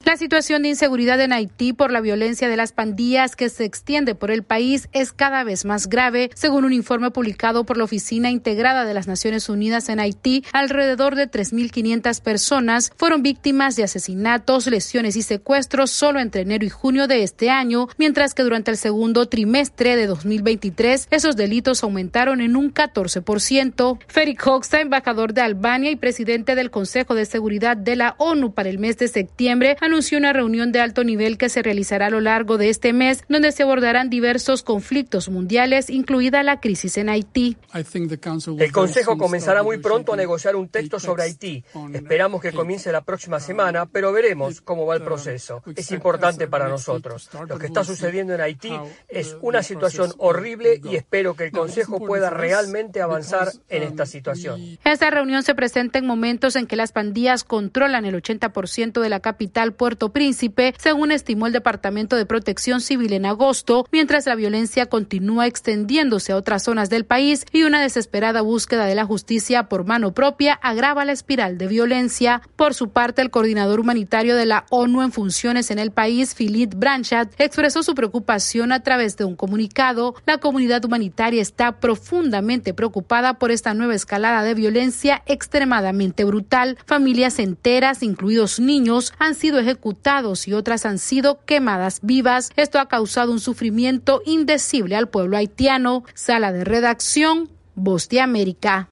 La situación de inseguridad en Haití por la violencia de las pandillas que se extiende por el país es cada vez más grave. Según un informe publicado por la Oficina Integrada de las Naciones Unidas en Haití, alrededor de 3.500 personas fueron víctimas de asesinatos, lesiones y secuestros solo entre enero y junio de este año, mientras que durante el segundo trimestre de 2023 esos delitos aumentaron en un 14%. Ferik Hoxha, embajador de Albania y presidente del Consejo de Seguridad de la ONU para el mes de septiembre, anunció una reunión de alto nivel que se realizará a lo largo de este mes, donde se abordarán diversos conflictos mundiales, incluida la crisis en Haití. El Consejo comenzará muy pronto a negociar un texto sobre Haití. Esperamos que comience la próxima semana, pero veremos cómo va el proceso. Es importante para nosotros. Lo que está sucediendo en Haití es una situación horrible y espero que el Consejo pueda realmente avanzar en esta situación. Esta reunión se presenta en momentos en que las pandillas controlan el 80% de la capital, Puerto Príncipe, según estimó el Departamento de Protección Civil en agosto, mientras la violencia continúa extendiéndose a otras zonas del país y una desesperada búsqueda de la justicia por mano propia agrava la espiral de violencia. Por su parte, el coordinador humanitario de la ONU en funciones en el país, Philippe Branchat, expresó su preocupación a través de un comunicado. La comunidad humanitaria está profundamente preocupada por esta nueva escalada de violencia extremadamente brutal. Familias enteras, incluidos niños, han sido ejecutados y otras han sido quemadas vivas. Esto ha causado un sufrimiento indecible al pueblo haitiano. Sala de redacción, Voz de América.